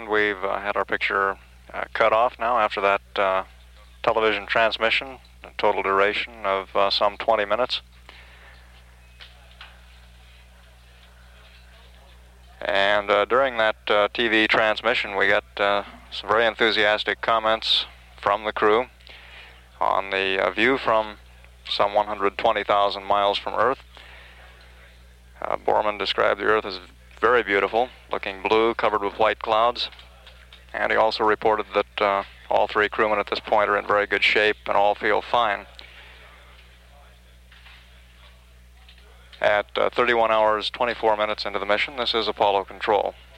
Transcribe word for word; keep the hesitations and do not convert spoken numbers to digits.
And we've uh, had our picture uh, cut off now after that uh, television transmission, a total duration of uh, some twenty minutes. And uh, during that uh, T V transmission, we got uh, some very enthusiastic comments from the crew on the uh, view from some one hundred twenty thousand miles from Earth. Uh, Borman described the Earth as very beautiful, looking blue, covered with white clouds. And he also reported that uh, all three crewmen at this point are in very good shape and all feel fine. At uh, thirty-one hours, twenty-four minutes into the mission, this is Apollo Control.